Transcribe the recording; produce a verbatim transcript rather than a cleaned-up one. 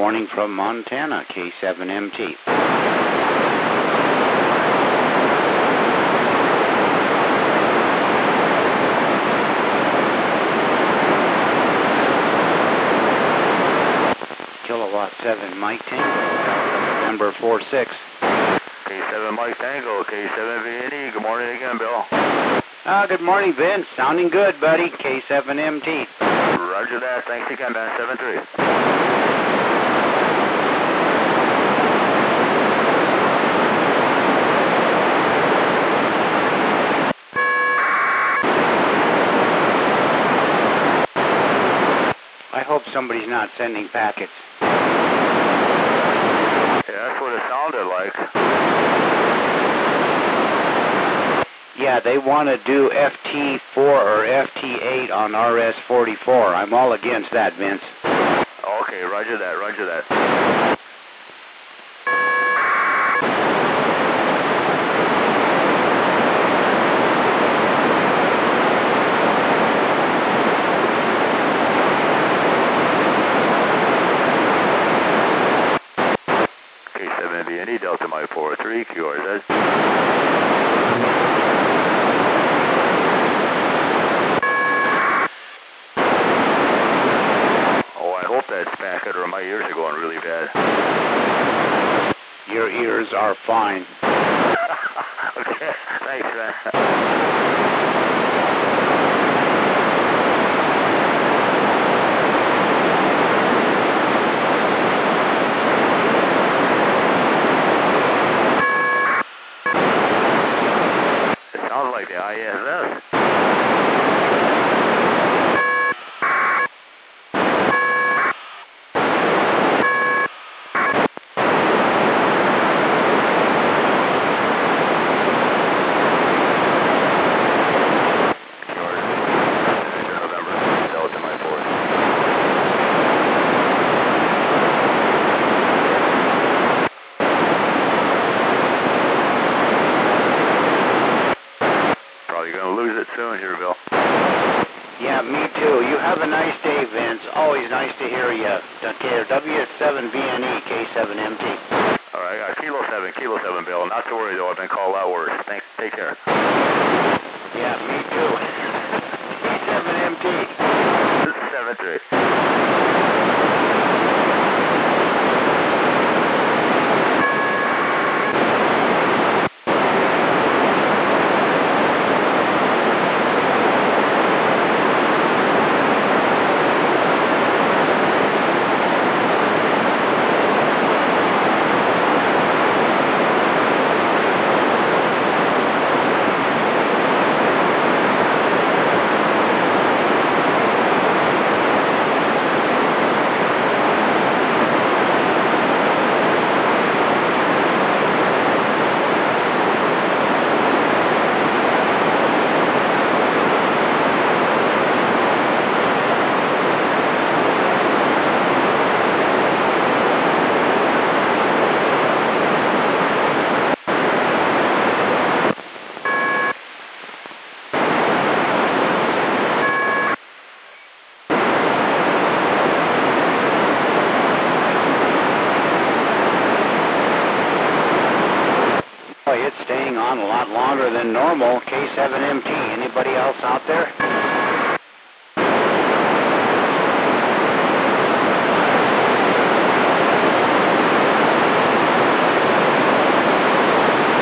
morning from Montana, K seven M T. Kilowatt seven Mike Tango, number four six. K seven Mike Tango, K seven V N E. Good morning again, Bill. Ah, good morning, Vince. Sounding good, buddy. K seven M T. Roger that. Thanks again, man. seven three. I hope somebody's not sending packets. Yeah, that's what it sounded like. Yeah, they want to do F T four or F T eight on R S forty-four. I'm all against that, Vince. Okay, roger that, roger that. K seven V N E, Delta Mike four three, Q R Z. That packet or my ears are going really bad. Your ears are fine. Okay, thanks, man. It sounds like the I S S. Soon here, Bill. Yeah, me too. You have a nice day, Vince. Always nice to hear you. W seven V N E, K seven M T. All right, I got Kilo seven, Kilo seven, Bill. Not to worry, though. I've been called out worse. Thanks. Take care. Yeah, me too. K seven M T. seven three. It's staying on a lot longer than normal. K seven M T. Anybody else out there?